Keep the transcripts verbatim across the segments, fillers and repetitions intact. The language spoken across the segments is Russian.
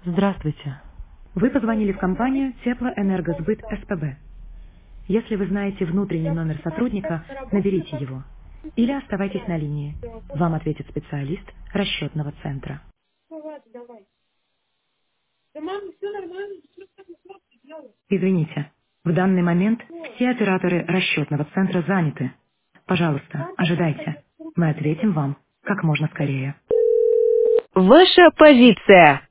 Здравствуйте. Вы позвонили в компанию Теплоэнергосбыт СПБ. Если вы знаете внутренний номер сотрудника, наберите его. Или оставайтесь на линии. Вам ответит специалист расчетного центра. Извините, в данный момент все операторы расчетного центра заняты. Пожалуйста, ожидайте. Мы ответим вам как можно скорее. Ваша позиция.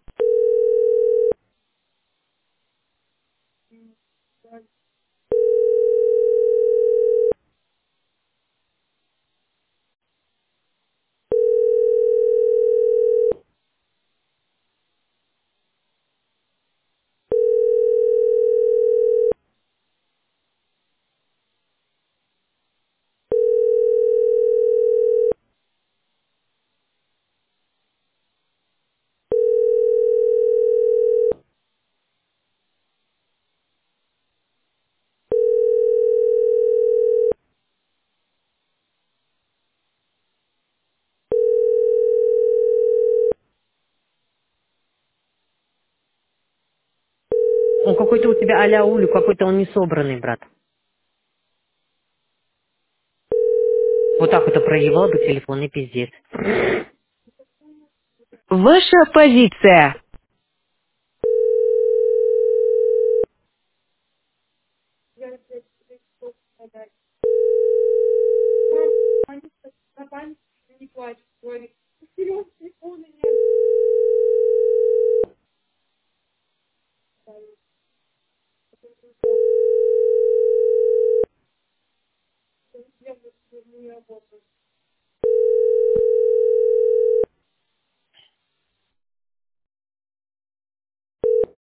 Он какой-то у тебя а-ля Улю, какой-то он не собранный, брат. Вот так вот проебал бы телефон и пиздец. Ваша позиция.